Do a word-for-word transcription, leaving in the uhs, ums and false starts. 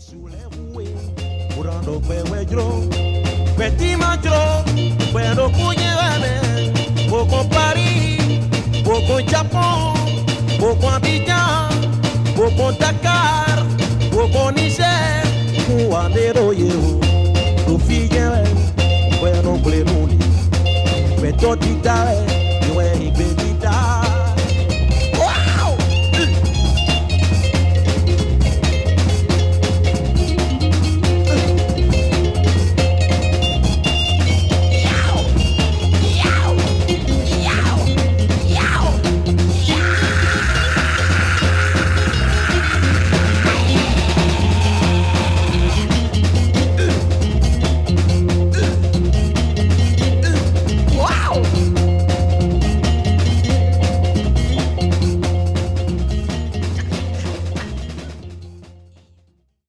Petit majro, pero cuñevane, poco París, poco Japón, poco Abidjan, poco Dakar, poco Niger, cuandero yo, tu fille, bueno, plenuni, pero tita.